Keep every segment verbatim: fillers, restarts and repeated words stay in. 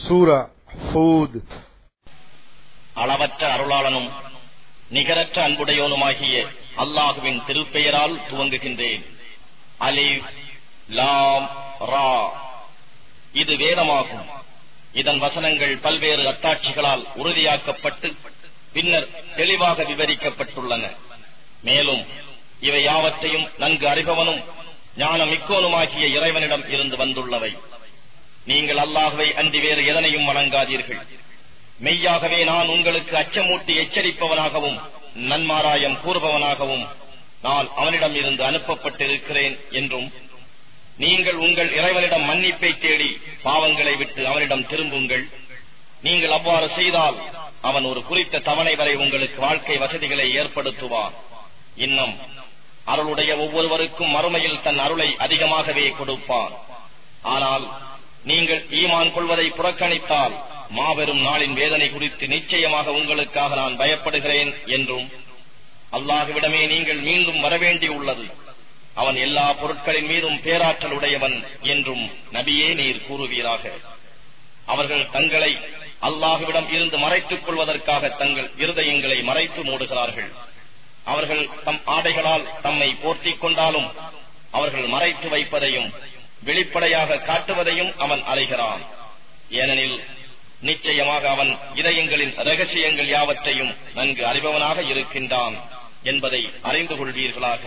சூரா ஹூத். அளவற்ற அருளாளனும் நிகரற்ற அன்புடையோனுமாகிய அல்லாஹுவின் திருப்பெயரால் துவங்குகின்றேன். அலிஃப் லாம் ரா. இது வேதமாகும். இதன் வசனங்கள் பல்வேறு அத்தாட்சிகளால் உறுதியாக்கப்பட்டு பின்னர் தெளிவாக விவரிக்கப்பட்டுள்ளன. மேலும் இவை யாவற்றையும் நன்கு அறிபவனும் ஞானமிக்கோனுமாகிய இறைவனிடம் இருந்து வந்துள்ளவை. நீங்கள் அல்லாஹுவை அன்றி வேறு எதனையும் வணங்காதீர்கள். மெய்யாகவே நான் உங்களுக்கு அச்சமூட்டி எச்சரிப்பவனாகவும் நன்மாராயம் கூறுபவனாகவும் நான் அவனிடம் இருந்து அனுப்பப்பட்டிருக்கிறேன் என்றும், நீங்கள் உங்கள் இறைவனிடம் மன்னிப்பை தேடி பாவங்களை விட்டு அவனிடம் திரும்புங்கள். நீங்கள் அவ்வாறு செய்தால் அவன் ஒரு குறித்த தவணை வரை உங்களுக்கு வாழ்க்கை வசதிகளை ஏற்படுத்துவான். இன்னும் அருளுடைய ஒவ்வொருவருக்கும் மறுமையில் தன் அருளை அதிகமாகவே கொடுப்பான். ஆனால் நீங்கள் ஈமான் கொள்வதை புறக்கணித்தால் மாபெரும் நாளின் வேதனை குறித்து நிச்சயமாக உங்களுக்காக நான் பயப்படுகிறேன் என்றும், அல்லாஹ்விடமே நீங்கள் மீண்டும் வரவேண்டியுள்ளது, அவன் எல்லா பொருட்களின் மீதும் பேராற்றல் உடையவன் என்றும் நபியே நீர் கூறுவீராக. அவர்கள் தங்களை அல்லாஹ்விடம் இருந்து மறைத்துக் கொள்வதற்காக தங்கள் இருதயங்களை மறைத்து மூடுகிறார்கள். அவர்கள் தம் ஆடைகளால் தம்மை போர்த்திக் கொண்டாலும் அவர்கள் மறைத்து வைப்பதையும் வெளிப்படையாக காட்டுவதையும் அவன் அறிகிறான். ஏனெனில் நிச்சயமாக அவன் இதயங்களின் இரகசியங்கள் யாவற்றையும் நன்கு அறிபவனாக இருக்கின்றான் என்பதை அறிந்து கொள்வீர்களாக.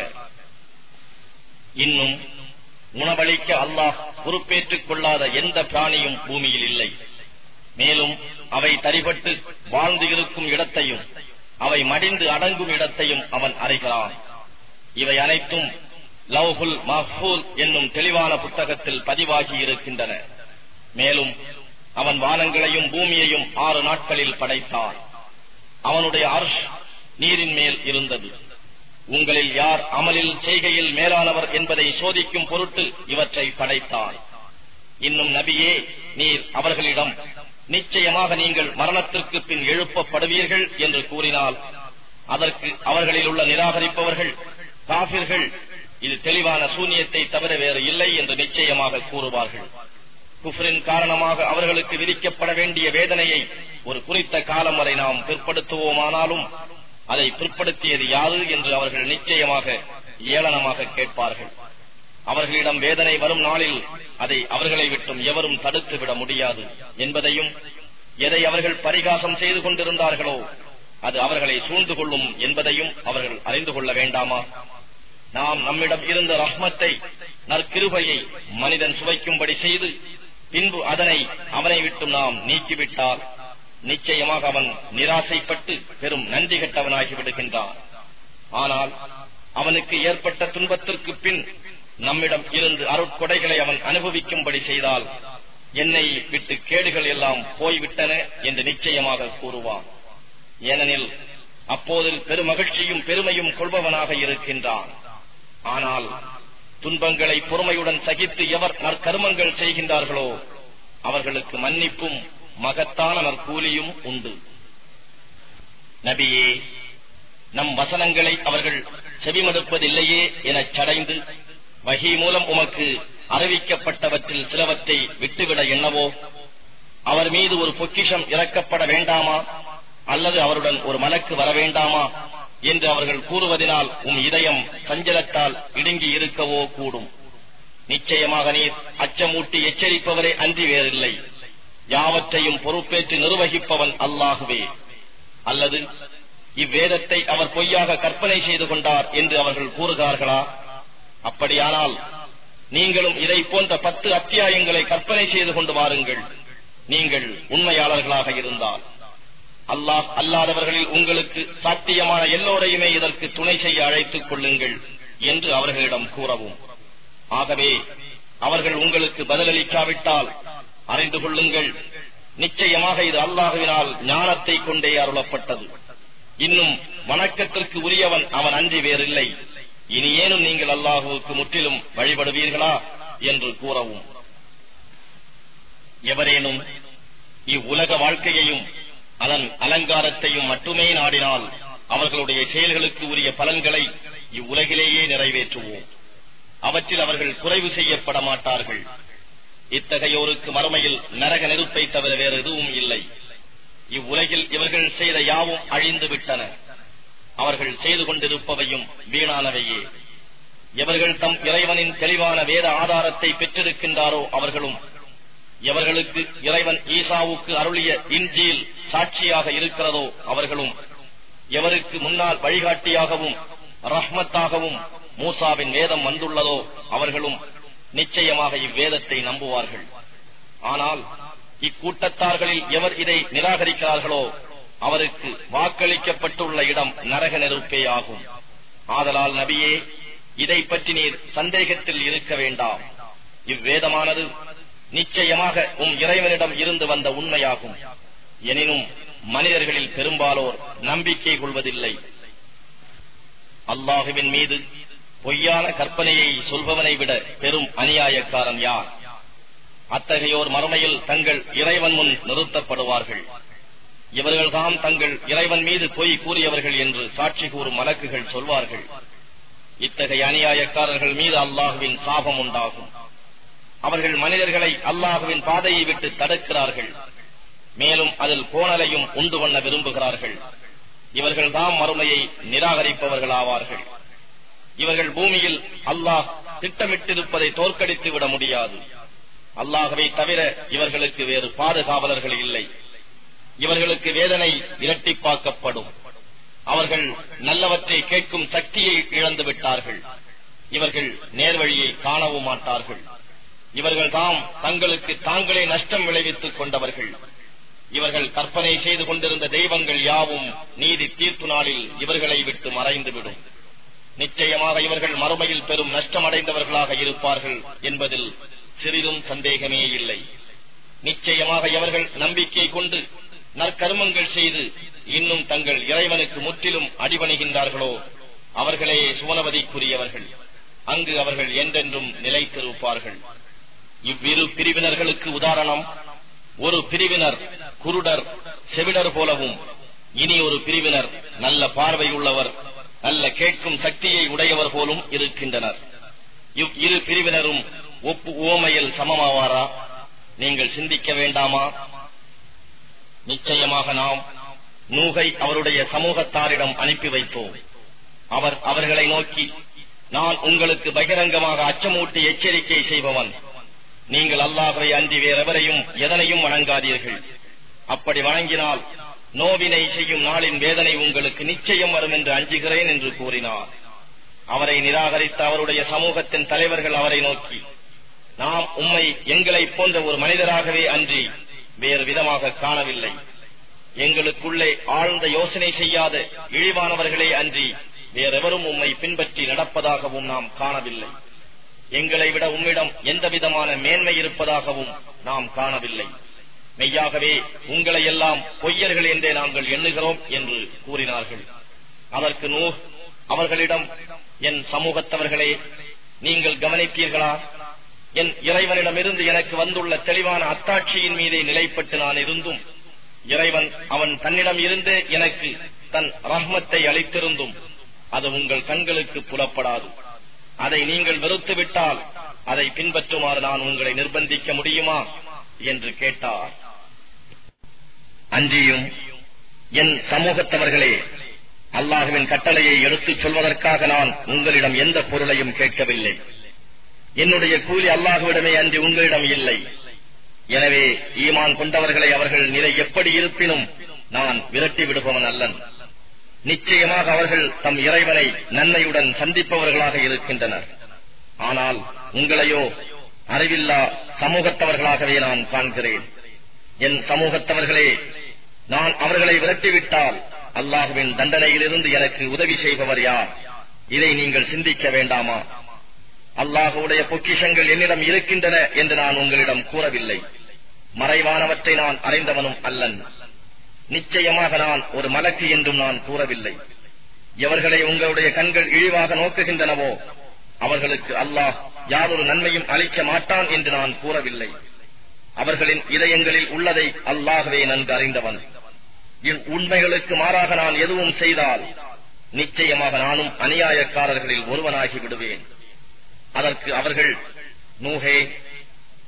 இன்னும் உணவளிக்க அல்லாஹ் பொறுப்பேற்றுக் கொள்ளாத எந்த பிராணியும் பூமியில் இல்லை. மேலும் அவை தரிபட்டு வாழ்ந்து இருக்கும் இடத்தையும் அவை மடிந்து அடங்கும் இடத்தையும் அவன் அறிகிறான். இவை அனைத்தும் லவ்ஹுல் மஹ்ஃபூஸ் என்னும் தெளிவான புத்தகத்தில் பதிவாகி இருக்கின்றன. மேலும் அவன் வானங்களையும் பூமியையும் ஆறு நாட்களில் படைத்தான். அவனுடைய அர்ஷ் நீரின் மேல் இருந்தது. உங்களில் யார் அமலில் செய்கையில் மேலானவர் என்பதை சோதிக்கும் பொருட்டு இவற்றை படைத்தான். இன்னும் நபியே நீர் அவர்களிடம், நிச்சயமாக நீங்கள் மரணத்திற்கு பின் எழுப்பப்படுவீர்கள் என்று கூறினால் அதற்கு அவர்களில் உள்ள நிராகரிப்பவர்கள் காஃபிர்கள் இது தெளிவான சூனியத்தை தவிர வேறு இல்லை என்று நிச்சயமாக கூறுவார்கள். குஃப்ரின் காரணமாக அவர்களுக்கு விதிக்கப்பட வேண்டிய வேதனையை ஒரு குறித்த காலம் வரை நாம் பிற்படுத்துவோமானாலும் அதை பிற்படுத்தியது யாது என்று அவர்கள் நிச்சயமாக ஏளனமாக கேட்பார்கள். அவர்களிடம் வேதனை வரும் நாளில் அதை அவர்களை விட்டும் எவரும் தடுத்துவிட முடியாது என்பதையும், எதை அவர்கள் பரிகாசம் செய்து கொண்டிருந்தார்களோ அது அவர்களை சூழ்ந்து கொள்ளும் என்பதையும் அவர்கள் அறிந்து கொள்ள வேண்டாமா? நாம் நம்மிடம் இருந்த ரஹ்மத்தை, நற்கிருபையை மனிதன் சுவைக்கும்படி செய்து பின்பு அதனை அவனை விட்டு நாம் நீக்கிவிட்டால் நிச்சயமாக அவன் நிராசைப்பட்டு பெரும் நன்றி கெட்டவனாகி விடுகின்றான். ஆனால் அவனுக்கு ஏற்பட்ட துன்பத்திற்கு பின் நம்மிடம் இருந்து அருட்கொடைகளை அவன் அனுபவிக்கும்படி செய்தால் என்னை விட்டு கேடுகள் எல்லாம் போய்விட்டன என்று நிச்சயமாக கூறுவான். ஏனெனில் அப்போது பெருமகிழ்ச்சியும் பெருமையும் கொள்பவனாக இருக்கின்றான். ஆனால் துன்பங்களை பொறுமையுடன் சகித்து எவர் நற்கர்மங்கள் செய்கின்றார்களோ அவர்களுக்கு மன்னிப்பும் மகத்தான நற்கூலியும் உண்டு. நபியே, நம் வசனங்களை அவர்கள் செவிமடுப்பதில்லையே எனச் சடைந்து வஹி மூலம் உமக்கு அறிவிக்கப்பட்டவற்றில் சிலவற்றை விட்டுவிட எண்ணவோ? அவர் மீது ஒரு பொக்கிஷம் இறக்கப்பட வேண்டாமா அல்லது அவருடன் ஒரு மலக்கு வர வேண்டாமா என்று அவர்கள் கூறுவதனால் உம் இதயம் சஞ்சலத்தால் இடுங்கி இருக்கவோ கூடும். நிச்சயமாக நீர் அச்சமூட்டி எச்சரிப்பவரே அன்றி வேறில்லை. யாவற்றையும் பொறுப்பேற்று நிர்வகிப்பவன் அல்லாஹுவே. அல்லது இவ்வேதத்தை அவர் பொய்யாக கற்பனை செய்து கொண்டார் என்று அவர்கள் கூறுகிறார்களா? அப்படியானால் நீங்களும் இதை போன்ற பத்து அத்தியாயங்களை கற்பனை செய்து கொண்டு வாருங்கள், நீங்கள் உண்மையாளர்களாக இருந்தால். அல்லாஹ் அல்லாதவர்களில் உங்களுக்கு சாத்தியமான எல்லோரையுமே இதற்கு துணை செய்ய அழைத்துக் கொள்ளுங்கள் என்று அவர்களிடம் கூறவும். ஆகவே அவர்கள் உங்களுக்கு பதிலளிக்காவிட்டால் அறிந்து கொள்ளுங்கள், நிச்சயமாக இது அல்லாஹுவினால் ஞானத்தை கொண்டே அருளப்பட்டது. இன்னும் வணக்கத்திற்கு உரியவன் அவன் அன்றி வேறில்லை. இனி ஏனும் நீங்கள் அல்லாஹுவுக்கு முற்றிலும் வழிபடுவீர்களா என்று கூறவும். எவரேனும் இவ்வுலக வாழ்க்கையையும் அதன் அலங்காரத்தையும் மட்டுமே நாடினால் அவர்களுடைய செயல்களுக்கு உரிய பலன்களை இவ்வுலகிலேயே நிறைவேற்றுவோம். அவற்றில் அவர்கள் குறைவு செய்யப்பட மாட்டார்கள். இத்தகையோருக்கு மறுமையில் நரக நெருப்பை தவிர வேறு எதுவும் இல்லை. இவ்வுலகில் இவர்கள் செய்த யாவும் அழிந்து விட்டன. அவர்கள் செய்து கொண்டிருப்பவையும் வீணானவையே. எவர்கள் தம் இறைவனின் தெளிவான வேத ஆதாரத்தை பெற்றிருக்கின்றாரோ அவர்களும், எவர்களுக்கு இறைவன் ஈசாவுக்கு அருளிய இன்ஜீல் சாட்சியாக இருக்கிறதோ அவர்களும், எவருக்கு முன்னால் வழிகாட்டியாகவும் ரஹ்மத்தாகவும் மூசாவின் வேதம் வந்துள்ளதோ அவர்களும் நிச்சயமாக இவ்வேதத்தை நம்புவார்கள். ஆனால் இக்கூட்டத்தார்களில் எவர் இதை நிராகரிக்கிறார்களோ அவருக்கு வாக்களிக்கப்பட்டுள்ள இடம் நரக நெருப்பே ஆகும். ஆதலால் நபியே, இதை பற்றி நீர் சந்தேகத்தில் இருக்க வேண்டாம். இவ்வேதமானது நிச்சயமாக உம் இறைவனிடம் இருந்து வந்த உண்மையாகும். எனினும் மனிதர்களில் பெரும்பாலோர் நம்பிக்கை கொள்வதில்லை. அல்லாஹுவின் மீது பொய்யான கற்பனையை சொல்பவனை விட பெரும் அநியாயக்காரன் யார்? அத்தகையோர் மறுமையில் தங்கள் இறைவன் முன் நிறுத்தப்படுவார்கள். இவர்கள்தான் தங்கள் இறைவன் மீது பொய் கூறியவர்கள் என்று சாட்சி கூறும் மலக்குகள் சொல்வார்கள். இத்தகைய அநியாயக்காரர்கள் மீது அல்லாஹுவின் சாபம் உண்டாகும். அவர்கள் மனிதர்களை அல்லாஹுவின் பாதையை விட்டு தடுக்கிறார்கள். மேலும் அதில் கோணலையும் உண்டு பண்ண விரும்புகிறார்கள். இவர்கள் தாம் மறுமையை நிராகரிப்பவர்களாவார்கள். இவர்கள் பூமியில் அல்லாஹ் திட்டமிட்டிருப்பதை தோற்கடித்து விட முடியாது. அல்லாஹ்வை தவிர இவர்களுக்கு வேறு பாதுகாவலர்கள் இல்லை. இவர்களுக்கு வேதனை இரட்டிப்பாக்கப்படும். அவர்கள் நல்லவற்றை கேட்கும் சக்தியை இழந்து விட்டார்கள். இவர்கள் நேர்வழியை காணவும் மாட்டார்கள். இவர்கள் தாம் தங்களுக்கு தாங்களே நஷ்டம் விளைவித்துக் கொண்டவர்கள். இவர்கள் கற்பனை செய்து கொண்டிருந்த தெய்வங்கள் யாவும் நீதி தீர்ப்பு நாளில் இவர்களை விட்டு மறைந்துவிடும். நிச்சயமாக இவர்கள் மறுமையில் பெரும் நஷ்டமடைந்தவர்களாக இருப்பார்கள் என்பதில் சிறிதும் சந்தேகமே இல்லை. நிச்சயமாக இவர்கள் நம்பிக்கை கொண்டு நற்கர்மங்கள் செய்து இன்னும் தங்கள் இறைவனுக்கு முற்றிலும் அடிபணிகின்றார்களோ அவர்களே சுவனவதிக்குரியவர்கள். அங்கு அவர்கள் என்றென்றும் நிலைத்திருப்பார்கள். இவ்விரு பிரிவினர்களுக்கு உதாரணம், ஒரு பிரிவினர் குருடர் செவிடர் போலவும், இனி ஒரு பிரிவினர் நல்ல பார்வை உள்ளவர் நல்ல கேட்கும் சக்தியை உடையவர் போலும் இருக்கின்றனர். இவ் இரு பிரிவினரும் ஒப்பு உவமையில் சமமாவாரா? நீங்கள் சிந்திக்க வேண்டாமா? நிச்சயமாக நாம் நூகை அவருடைய சமூகத்தாரிடம் அனுப்பி வைத்தோம். அவர் அவர்களை நோக்கி, நான் உங்களுக்கு பகிரங்கமாக அச்சமூட்டி எச்சரிக்கை செய்பவன். நீங்கள் அல்லாஹ்வை அன்றி வேறெவரையும் எதனையும் வணங்காதீர்கள். அப்படி வணங்கினால் நோவினை செய்யும் நாளின் வேதனை உங்களுக்கு நிச்சயம் வரும் என்று அஞ்சுகிறேன் என்று கூறினார். அவரை நிராகரித்த அவருடைய சமூகத்தின் தலைவர்கள் அவரை நோக்கி, நாம் உம்மை எங்களை போன்ற ஒரு மனிதராகவே அன்றி வேறு விதமாக காணவில்லை. எங்களுக்குள்ளே ஆழ்ந்த யோசனை செய்யாத இழிவானவர்களே அன்றி வேறெவரும் உம்மை பின்பற்றி நடப்பதாகவும் நாம் காணவில்லை. எங்களை விட உம்மிடம் எந்த விதமான மேன்மை இருப்பதாகவும் நாம் காணவில்லை. மெய்யாகவே உங்களை எல்லாம் பொய்யர்கள் என்றே நாங்கள் எண்ணுகிறோம் என்று கூறினார்கள். அதற்கு நூஹ் அவர்களிடம், என் சமூகத்தவர்களே, நீங்கள் கவனித்தீர்களா? என் இறைவனிடமிருந்து எனக்கு வந்துள்ள தெளிவான அத்தாட்சியின் மீதே நிலைப்பட்டு நான் இருந்தும், இறைவன் அவன் தன்னிடம் இருந்தே எனக்கு தன் ரஹ்மத்தை அளித்திருந்தும் அது உங்கள் கண்களுக்கு புலப்படாது. அதை நீங்கள் வெறுத்துவிட்டால் அதை பின்பற்றுமாறு நான் உங்களை நிர்பந்திக்க முடியுமா என்று கேட்டார். அன்றியும், என் சமூகத்தவர்களே, அல்லாஹுவின் கட்டளையை எடுத்துச் சொல்வதற்காக நான் உங்களிடம் எந்த பொருளையும் கேட்கவில்லை. என்னுடைய கூலி அல்லாஹுவிடமே அன்றி உங்களிடம் இல்லை. எனவே ஈமான் கொண்டவர்களை அவர்கள் நிலை எப்படி இருப்பினும் நான் விரட்டி விடுபவன் அல்லன். நிச்சயமாக அவர்கள் தம் இறைவனை நன்மையுடன் சந்திப்பவர்களாக இருக்கின்றனர். ஆனால் உங்களையோ அறிவில்லா சமூகத்தவர்களாகவே நான் காண்கிறேன். என் சமூகத்தவர்களே, நான் அவர்களை விரட்டிவிட்டால் அல்லாஹுவின் தண்டனையிலிருந்து எனக்கு உதவி செய்பவர் யார்? இதை நீங்கள் சிந்திக்க வேண்டாமா? அல்லாஹுடைய பொக்கிஷங்கள் என்னிடம் இருக்கின்றன என்று நான் உங்களிடம் கூறவில்லை. மறைவானவற்றை நான் அறிந்தவனும் அல்லன். நிச்சயமாக நான் ஒரு மலக்கு என்றும் நான் கூறவில்லை. எவர்களை உங்களுடைய கண்கள் இழிவாக நோக்குகின்றனவோ அவர்களுக்கு அல்லாஹ் யாதொரு நன்மையும் அளிக்க மாட்டான் என்று நான் கூறவில்லை. அவர்களின் இதயங்களில் உள்ளதை அல்லாஹ்வே நன்கு அறிந்தவன். என் உண்மைகளுக்கு மாறாக நான் எதுவும் செய்தால் நிச்சயமாக நானும் அநியாயக்காரர்களில் ஒருவனாகி விடுவேன். அதற்கு அவர்கள், நூஹே,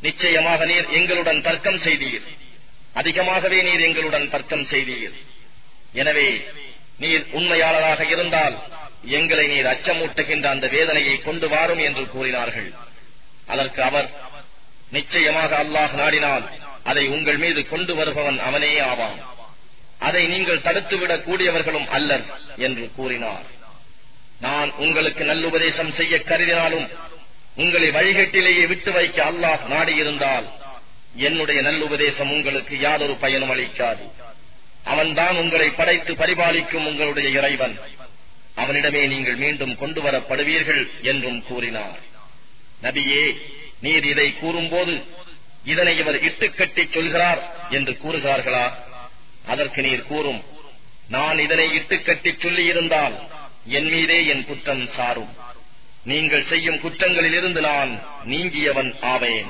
நிச்சயமாக நீர் எங்களுடன் தர்க்கம் செய்தீர், அதிகமாகவே நீர் எங்களுடன் தர்க்கம் செய்தீர். எனவே நீர் உண்மையாளராக இருந்தால் எங்களை நீர் அச்சமூட்டுகின்ற அந்த வேதனையை கொண்டு வாரும் என்று கூறினார்கள். அதற்கு அவர், நிச்சயமாக அல்லாஹ் நாடினால் அதை உங்கள் மீது கொண்டு வருபவன் அவனே ஆவான், அதை நீங்கள் தடுத்துவிடக் கூடியவர்களும் அல்லர் என்று கூறினார். நான் உங்களுக்கு நல்லுபதேசம் செய்ய கருதினாலும் உங்களை வழிகட்டிலேயே விட்டு வைக்க அல்லாஹ் நாடியிருந்தால் என்னுடைய நல்லுபதேசம் உங்களுக்கு யாதொரு பயனும் அளிக்காது. அவன்தான் உங்களை படைத்து பரிபாலிக்கும் உங்களுடைய இறைவன், அவனிடமே நீங்கள் மீண்டும் கொண்டு வரப்படுவீர்கள் என்றும் கூறினார். நபியே, நீர் இதை கூறும்போது இதனை இவர் இட்டுக்கட்டி சொல்கிறார் என்று கூறுகிறார்களா? அதற்கு நீர் கூறும், நான் இதனை இட்டுக்கட்டி சொல்லியிருந்தால் என் மீதே என் குற்றம் சாரும். நீங்கள் செய்யும் குற்றங்களிலிருந்து நான் நீங்கியவன் ஆவேன்.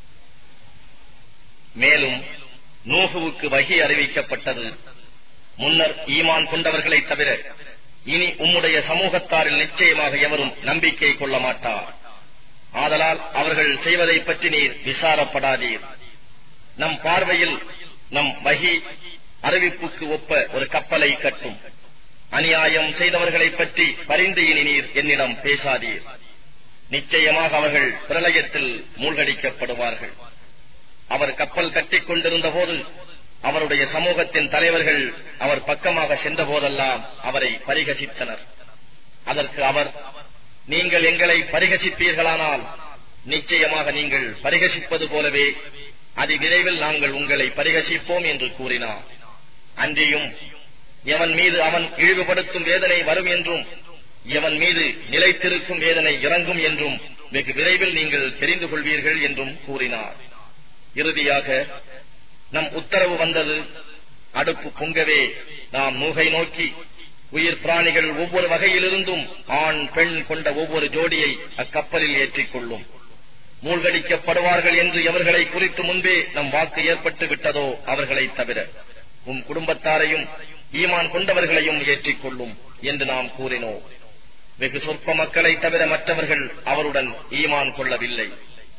மேலும் நூஹுவுக்கு வஹி அறிவிக்கப்பட்டது, முன்னர் ஈமான் கொண்டவர்களை தவிர இனி உம்முடைய சமூகத்தாரில் நிச்சயமாக எவரும் நம்பிக்கை கொள்ள மாட்டார். ஆதலால் அவர்கள் செய்வதை பற்றி நீர் விசாரப்படாதீர். நம் பார்வையில் நம் வஹி அறிவிப்புக்கு ஒப்ப ஒரு கப்பலை கட்டும். அநியாயம் செய்தவர்களை பற்றி பரிந்து இனி நீர் என்னிடம் பேசாதீர். நிச்சயமாக அவர்கள் பிரளயத்தில் மூழ்கடிக்கப்படுவார்கள். அவர் கப்பல் கட்டிக் கொண்டிருந்த போது அவருடைய சமூகத்தின் தலைவர்கள் அவர் பக்கமாக சென்ற போதெல்லாம் அவரை பரிகசித்தனர். அதற்கு அவர், நீங்கள் எங்களை பரிகசிப்பீர்களானால் நிச்சயமாக நீங்கள் பரிகசிப்பது போலவே அதி விரைவில் நாங்கள் உங்களை பரிகசிப்போம் என்று கூறினார். அன்றியும் எவன் மீது அவன் இழிவுபடுத்தும் வேதனை வரும் என்றும் எவன் மீது நிலைத்திருக்கும் வேதனை இறங்கும் என்றும் வெகு விரைவில் நீங்கள் தெரிந்து கொள்வீர்கள் என்றும் கூறினார். இறுதியாக நம் உத்தரவு வந்தது, அடுப்பு பொங்கவே நாம் நூகை நோக்கி உயிர் பிராணிகள் ஒவ்வொரு வகையிலிருந்தும் ஆண் பெண் கொண்ட ஒவ்வொரு ஜோடியை அக்கப்பலில் ஏற்றிக் கொள்ளும். மூழ்கடிக்கப்படுவார்கள் என்று எவர்களை குறித்து முன்பே நம் வாக்கு ஏற்பட்டு விட்டதோ அவர்களை தவிர உம் குடும்பத்தாரையும் ஈமான் கொண்டவர்களையும் ஏற்றிக் கொள்ளும் என்று நாம் கூறினோம். வெகு சொற்ப மக்களை தவிர மற்றவர்கள் அவருடன் ஈமான் கொள்ளவில்லை.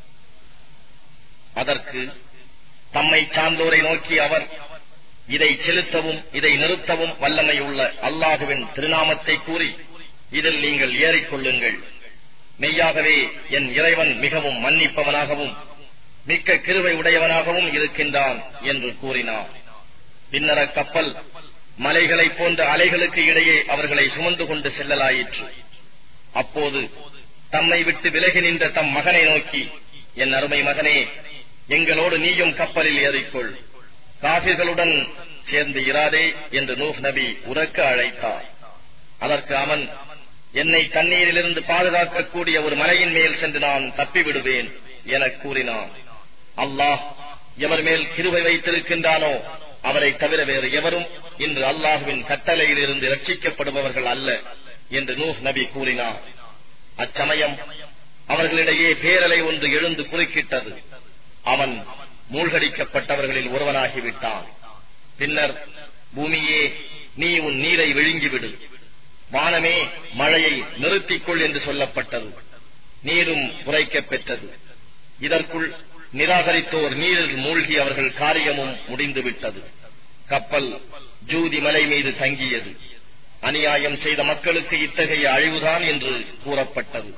அதற்கு தம்மை சார்ந்தோரை நோக்கி அவர், இதை செலுத்தவும் இதை நிறுத்தவும் வல்லமை உள்ள அல்லாஹுவின் திருநாமத்தை கூறி இதில் நீங்கள் ஏறிக்கொள்ளுங்கள். மெய்யாகவே என் இறைவன் மிகவும் மன்னிப்பவனாகவும் மிக்க கிருபை உடையவனாகவும் இருக்கின்றான் என்று கூறினார். பின்னர் அக்கப்பல் மலைகளைப் போன்ற அலைகளுக்கு இடையே அவர்களை சுமந்து கொண்டு செல்லலாயிற்று. அப்போது தம்மை விட்டு விலகி நின்ற தம் மகனை நோக்கி, என் அருமை மகனே, எங்களோடு நீயும் கப்பலில் ஏறிக்கொள், காபிர்களுடன் சேர்ந்து இராதே என்று நூஹ் நபி உரக்க அழைத்தார். அதற்கு அவன், என்னை தண்ணீரிலிருந்து பாதுகாக்கக்கூடிய ஒரு மலையின் மேல் சென்று நான் தப்பிவிடுவேன் என கூறினான். அல்லாஹ் எவர் மேல் கிருபை வைத்திருக்கின்றானோ அவரை தவிர வேறு எவரும் இன்று அல்லாஹுவின் கட்டளையில் இருந்து ரட்சிக்கப்படுபவர்கள் அல்ல என்று நூஹ் நபி கூறினார். அச்சமயம் அவர்களிடையே பேரலை ஒன்று எழுந்து குறுக்கிட்டது. அவன் மூழ்கடிக்கப்பட்டவர்களில் ஒருவனாகிவிட்டான். பின்னர், பூமியே, நீ உன் நீரை விழுங்கிவிடு, வானமே மழையை நிறுத்திக்கொள் என்று சொல்லப்பட்டது. நீரும் குறைக்கப் பெற்றது. இதற்குள் நிராகரித்தோர் நீரில் மூழ்கி அவர்கள் காரியமும் முடிந்துவிட்டது. கப்பல் ஜூதி மலை மீது தங்கியது. அநியாயம் செய்த மக்களுக்கு இத்தகைய அழிவுதான் என்று கூறப்பட்டது.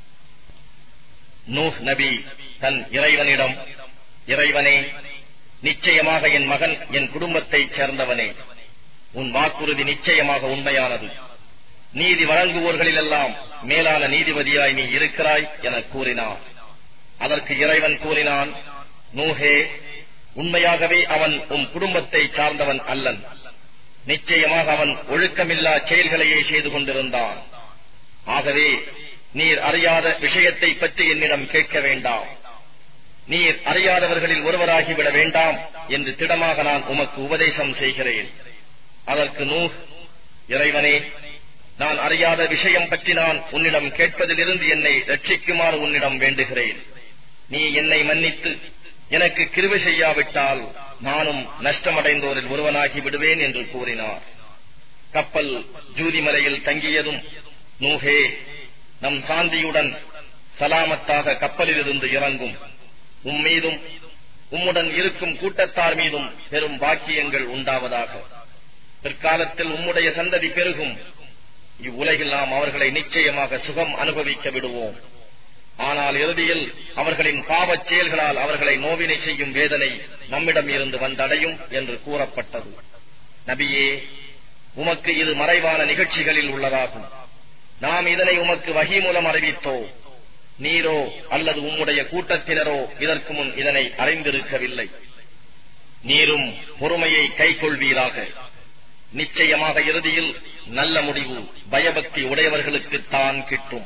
நூஹ் நபி தன் இறைவனிடம், இறைவனே, நிச்சயமாக என் மகன் என் குடும்பத்தைச் சேர்ந்தவனே, உன் வாக்குறுதி நிச்சயமாக உண்மையானது. நீதி வழங்குவோர்களிலெல்லாம் மேலான நீதிபதியாய் நீ இருக்கிறாய் என கூறினார். அதற்கு இறைவன் கூறினான், நூஹே, உண்மையாகவே அவன் உன் குடும்பத்தை சார்ந்தவன் அல்லன். நிச்சயமாக அவன் ஒழுக்கமில்லா செயல்களையே செய்து கொண்டிருந்தான். ஆகவே நீர் அறியாத விஷயத்தை பற்றி என்னிடம் கேட்க வேண்டாம். நீர் அறியாதவர்களில் ஒருவராகிவிட வேண்டாம் என்று திடமாக நான் உமக்கு உபதேசம் செய்கிறேன். அதற்கு நூஹ், இறைவனே, நான் அறியாத விஷயம் பற்றி நான் உன்னிடம் கேட்பதிலிருந்து என்னை ரட்சிக்குமாறு உன்னிடம் வேண்டுகிறேன். நீ என்னை மன்னித்து எனக்கு கிருபை செய்யாவிட்டால் நானும் நஷ்டமடைந்தோரில் ஒருவனாகி விடுவேன் என்று கூறினார். கப்பல் ஜூதிமலையில் தங்கியதும், நூஹே, நம் சாந்தியுடன் சலாமத்தாக கப்பலிலிருந்து இறங்கும், உம்மீதும் உம்முடன் இருக்கும் கூட்டத்தார் மீதும் பெரும் பாக்கியங்கள் உண்டாவதாக. பிற்காலத்தில் உம்முடைய சந்ததி பெருகும். இவ்வுலகில் நாம் அவர்களை நிச்சயமாக சுகம் அனுபவிக்க விடுவோம். ஆனால் இறுதியில் அவர்களின் பாவச் செயல்களால் அவர்களை நோவினை செய்யும் வேதனை நம்மிடம் இருந்து வந்தடையும் என்று கூறப்பட்டது. நபியே, உமக்கு இது மறைவான நிகழ்ச்சிகளில் உள்ளதாகும். நாம் இதனை உமக்கு வஹி மூலம் அறிவித்தோ, நீரோ அல்லது உம்முடைய கூட்டத்தினரோ இதற்கு முன் இதனை அறிந்திருக்கவில்லை. நீரும் பொறுமையை கைக்கொள்வீராக. நிச்சயமாக இறுதியில் நல்ல முடிவு பயபக்தி உடையவர்களுக்குத்தான் கிட்டும்.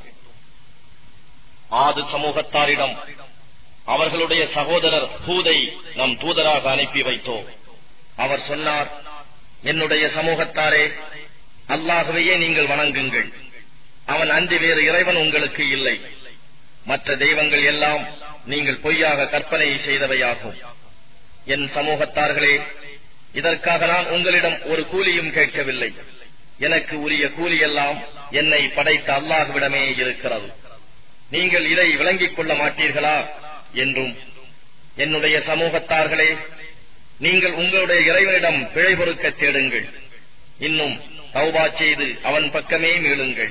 ஆது சமூகத்தாரிடம் அவர்களுடைய சகோதரர் ஹூதை நம் தூதராக அனுப்பி வைத்தோம். அவர் சொன்னார், என்னுடைய சமூகத்தாரே, அல்லாஹ்வையே நீங்கள் வணங்குங்கள். அவன் அன்றி வேறு இறைவன் உங்களுக்கு இல்லை. மற்ற தெய்வங்கள் எல்லாம் நீங்கள் பொய்யாக கற்பனை செய்தவையாகும். என் சமூகத்தார்களே, இதற்காக நான் உங்களிடம் ஒரு கூலியும் கேட்கவில்லை. எனக்கு உரிய கூலியெல்லாம் என்னை படைத்த அல்லாஹ்விடமே இருக்கிறது. நீங்கள் இதை விளங்கிக் கொள்ள மாட்டீர்களா என்றும், என்னுடைய சமூகத்தார்களே, நீங்கள் உங்களுடைய இறைவனிடம் பிழை பொறுக்க தேடுங்கள். இன்னும் தௌபா செய்து அவன் பக்கமே மீளுங்கள்.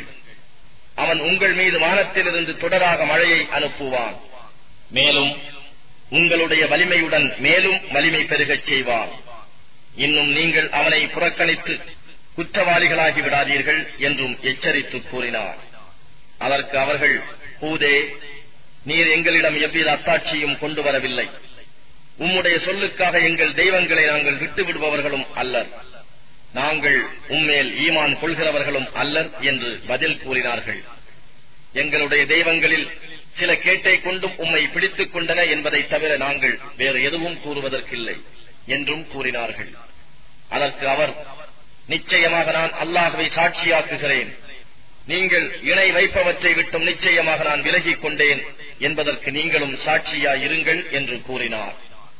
அவன் உங்கள் மீது வானத்திலிருந்து தொடராக மழையை அனுப்புவான். மேலும் உங்களுடைய வலிமையுடன் மேலும் வலிமை பெருகச் செய்வான். இன்னும் நீங்கள் அவனை புறக்கணித்து குற்றவாளிகளாகி விடாதீர்கள் என்றும் எச்சரித்து கூறினார். அதற்கு அவர்கள், ஹூதே, நீர் எங்களிடம் எவ்வித அத்தாட்சியும் கொண்டு வரவில்லை. உம்முடைய சொல்லுக்காக எங்கள் தெய்வங்களை நாங்கள் விட்டு விடுபவர்களும் அல்லர். நாங்கள் உம்மேல் ஈமான் கொள்கிறவர்களும் அல்லர் என்று பதில் கூறினார்கள். எங்களுடைய தெய்வங்களில் சில கேட்டை கொண்டும் உம்மை பிடித்துக் கொண்டன என்பதை தவிர நாங்கள் வேறு எதுவும் கூறுவதற்கில்லை என்றும் கூறினார்கள். அதற்கு அவர், நிச்சயமாக நான் அல்லாஹ்வை சாட்சியாக்குகிறேன். நீங்கள் இணை வைப்பவற்றை விட்டும் நிச்சயமாக நான் விலகிக் கொண்டேன் என்பதற்கு நீங்களும் சாட்சியாயிருங்கள் என்று கூறினார்.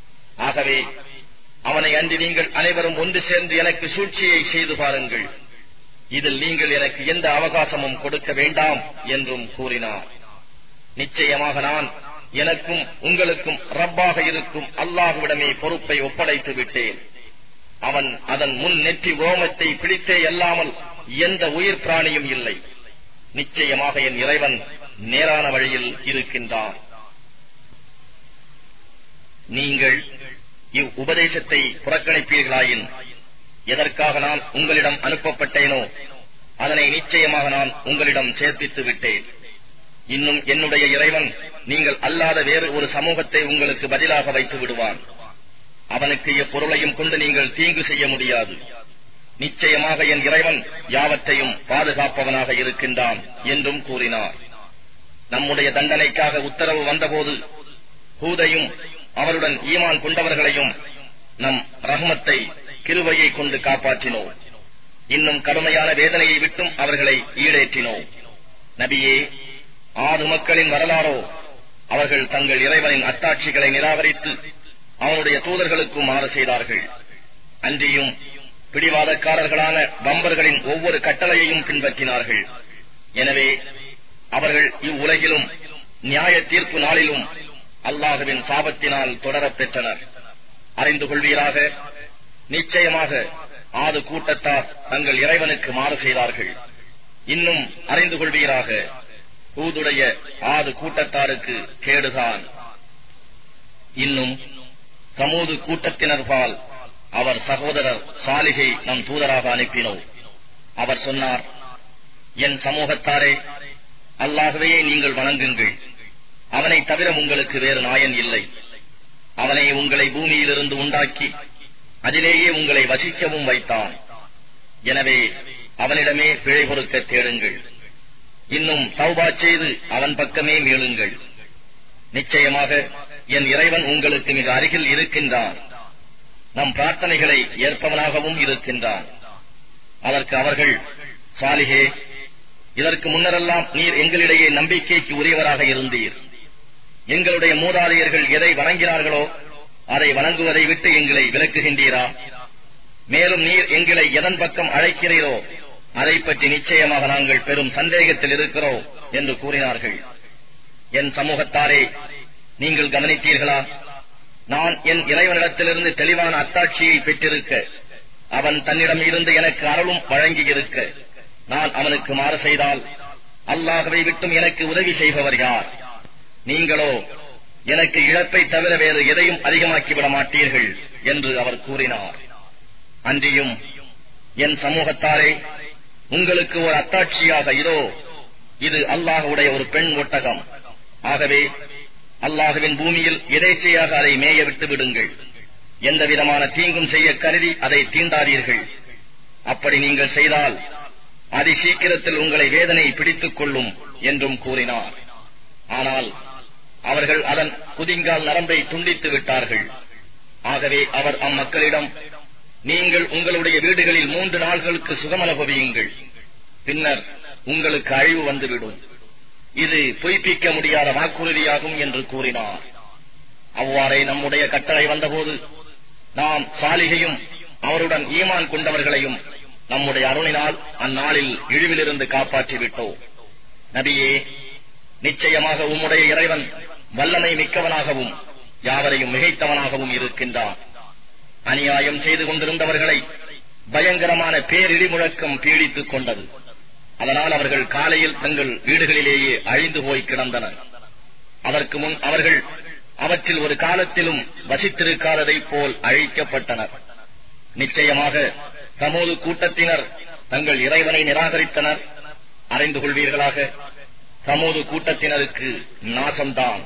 ஆகவே அவனை அன்றி நீங்கள் அனைவரும் ஒன்று சேர்ந்து எனக்கு சூழ்ச்சியை செய்து பாருங்கள். இதில் நீங்கள் எனக்கு எந்த அவகாசமும் கொடுக்க வேண்டாம் என்றும் கூறினார். நிச்சயமாக நான் எனக்கும் உங்களுக்கும் ரப்பாக இருக்கும் அல்லாஹ்விடமே பொறுப்பை ஒப்படைத்து விட்டேன். அவன் அதன் முன் நெற்றி ரோமத்தை பிடித்தே அல்லாமல் எந்த உயிர் பிராணியும் இல்லை. நிச்சயமாக என் இறைவன் நேரான வழியில் இருக்கின்றான். நீங்கள் இவ் உபதேசத்தை புறக்கணிப்பீர்களாயின், எதற்காக நான் உங்களிடம் அனுப்பப்பட்டேனோ அதனை நிச்சயமாக நான் உங்களிடம் சேர்ப்பித்து விட்டேன். இன்னும் என்னுடைய இறைவன் நீங்கள் அல்லாத வேறு ஒரு சமூகத்தை உங்களுக்கு பதிலாக வைத்து விடுவான். அவனுக்கு எப்பொருளையும் கொண்டு நீங்கள் தீங்கு செய்ய முடியாது. நிச்சயமாக என் இறைவன் யாவற்றையும் பாதுகாப்பவனாக இருக்கின்றான் என்றும் கூறினார். நம்முடைய தண்டனைக்காக உத்தரவு வந்தபோது ஹூதையும் அவருடன் ஈமான் கொண்டவர்களையும் நம் ரஹ்மத்தை கிருபையை கொண்டு காப்பாற்றினோம். இன்னும் கடுமையான வேதனையை விட்டும் அவர்களை ஈடேற்றினோம். நபியே, ஆது மக்களின் வரலாறோ, அவர்கள் தங்கள் இறைவனின் அத்தாட்சிகளை நிராகரித்து அவனுடைய தூதர்களுக்கும் மாறு செய்தார்கள். அன்றியும் பிடிவாதக்காரர்களான வம்பர்களின் ஒவ்வொரு கட்டளையையும் பின்பற்றினார்கள். எனவே அவர்கள் இவ்வுலகிலும் நியாய தீர்ப்பு நாளிலும் அல்லாஹ்வின் சாபத்தினால் தொடரப் பெற்றனர். அறிந்து கொள்வீராக, நிச்சயமாக ஆது கூட்டத்தார் தங்கள் இறைவனுக்கு மாறு செய்தார்கள். இன்னும் அறிந்து கொள்வீராக, ஹூதுடைய ஆது கூட்டத்தாருக்கு கேடுதான். இன்னும் சமூது கூட்டத்தினர்பால் அவர் சகோதரர் சாலிகை நம் தூதராக அனுப்பினோம். அவர் சொன்னார், என் சமூகத்தாரே, அல்லாஹ்வையே நீங்கள் வணங்குங்கள். அவனை தவிர உங்களுக்கு வேறு நாயன் இல்லை. அவனை உங்களை பூமியிலிருந்து உண்டாக்கி அதிலேயே உங்களை வசிக்கவும் வைத்தான். எனவே அவனிடமே பிழை பொறுக்க தேடுங்கள். இன்னும் தௌபா செய்து அவன் பக்கமே மீளுங்கள். நிச்சயமாக என் இறைவன் உங்களுக்கு மிக அருகில் இருக்கின்றான். நம் பிரார்த்தனைகளை ஏற்பவனாகவும் இருக்கின்றான். அதற்கு அவர்கள், சாலிஹே, இதற்கு முன்னரெல்லாம் நீர் எங்களிடையே நம்பிக்கைக்கு உரியவராக இருந்தீர். எங்களுடைய மூதாதையர்கள் எதை வணங்கினார்களோ அதை வணங்குவதை விட்டு எங்களை விலக்குகின்றீரா? மேலும் நீர் எங்களை எதன் பக்கம் அழைக்கிறீரோ அதை பற்றி நிச்சயமாக நாங்கள் பெரும் சந்தேகத்தில் இருக்கிறோம் என்று கூறினார்கள். என் சமூகத்தாரே, நீங்கள் கவனித்தீர்களா? நான் என் இறைவனிடத்திலிருந்து தெளிவான அத்தாட்சியை பெற்றிருக்க, அவன் தன்னிடம் இருந்து எனக்கு அருளும் வழங்கியிருக்க, நான் அவனுக்கு மாறு செய்தால் அல்லாஹ்வை விட்டும் எனக்கு உதவி செய்பவர் யார்? நீங்களோ எனக்கு இழப்பை தவிர வேறு எதையும் அதிகமாக்கிவிட மாட்டீர்கள் என்று அவர் கூறினார். அன்றியும், என் சமூகத்தாரே, உங்களுக்கு ஒரு அத்தாட்சியாக இதோ, இது அல்லாஹ்வுடைய ஒரு பெண் ஒட்டகம். ஆகவே அல்லாஹ்வின் பூமியில் எதேச்சையாக அதை மேய விட்டு விடுங்கள். எந்த விதமான தீங்கும் செய்ய கருதி அதை தீண்டாதீர்கள். அப்படி நீங்கள் செய்தால் அதி சீக்கிரத்தில் உங்களை வேதனை பிடித்துக் கொள்ளும் என்றும் கூறினார். ஆனால் அவர்கள் அதன் குதிங்கால் நரம்பை துண்டித்து விட்டார்கள். ஆகவே அவர் அம்மக்களிடம், நீங்கள் உங்களுடைய வீடுகளில் மூன்று நாள்களுக்கு சுகம் அனுபவியுங்கள், பின்னர் உங்களுக்கு அழிவு வந்துவிடும். இது பொய்ப்பிக்க முடியாத வாக்குறுதியாகும் என்று கூறினார். அவ்வாறே நம்முடைய கட்டளை வந்தபோது நாம் சாலிகையும் அவருடன் ஈமான் கொண்டவர்களையும் நம்முடைய அருளினால் அந்நாளில் இழிவிலிருந்து காப்பாற்றிவிட்டோம். நபியே, நிச்சயமாக உம்முடைய இறைவன் வல்லமை மிக்கவனாகவும் யாவரையும் மிகைத்தவனாகவும் இருக்கின்றான். அநியாயம் செய்து கொண்டிருந்தவர்களை பயங்கரமான பேரிடி முழக்கம் பீடித்துக் கொண்டது. அதனால் அவர்கள் காலையில் தங்கள் வீடுகளிலேயே அழிந்து போய் கிடந்தனர். அதற்கு முன் அவர்கள் அவற்றில் ஒரு காலத்திலும் வசித்திருக்காததைப் போல் அழிக்கப்பட்டனர். நிச்சயமாக சமூது கூட்டத்தினர் தங்கள் இறைவனை நிராகரித்தனர். அறிந்து கொள்வீர்களாக, சமூது கூட்டத்தினருக்கு நாசம்தான்.